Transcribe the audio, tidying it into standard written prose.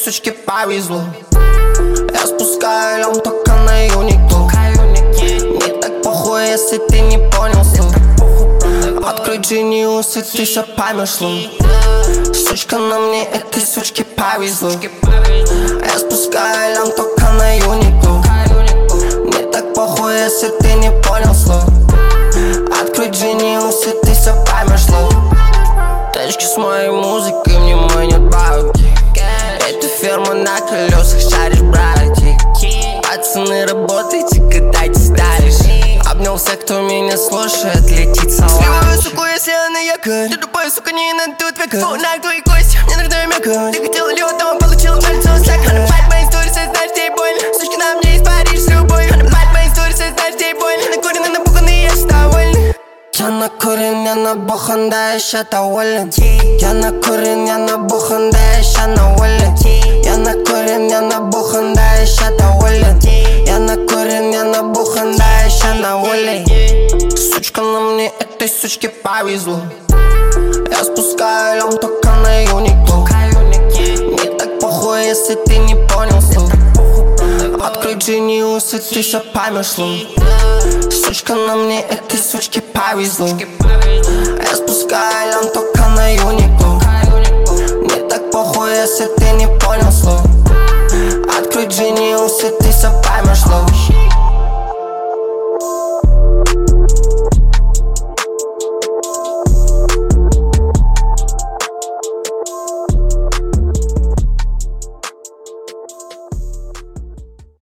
сучке повезло. Я спускаю лям только на юнику. Не так похуй, если ты не понял слов. Открой Genius, и ты все поймешь лун. Сучка, на мне этой сучке повезло. Я спускаю лям только на юнику. Не так похуй, если ты не понял слов. Открой Genius, и ты все поймешь лун. Тачки с моей музыкой мне манят бабки. Это ферма на колесах, шаришь, братик. Пацаны, работайте, катайте старишь. Обнял всех, кто меня слушает, летит салат. Сливаю суку, если она якорь. Ты тупой, сука, не надо тут века. На твои кости, мне нужно мека. Ты хотела лед, а он получил кольцо. Она пать мои истории, знаешь, тебе больно. Сучки, на мне из Париж с любовью. Она пать мои истории, знаешь, тебе больно. Накурен, набуханный, я ж довольна. Я накурен, я набухан, да я ща доволен. Я накурен, я набухан, да я ща на воле. Я накурен, я набухан, да я ща доволен. Я накурен, я набухан, да я ща на воле. Сучка, на мне этой сучке повезло. Я спускаю лям только на юнику. Не так похуй, если ты не понял слов. Открой Genius, и ты все поймешь лун. Сучка, на мне этой сучке повезло. Я спускаю лям только на юнику. Не так похуй, если ты не понял слов. Открой Genius, и ты все поймешь лун.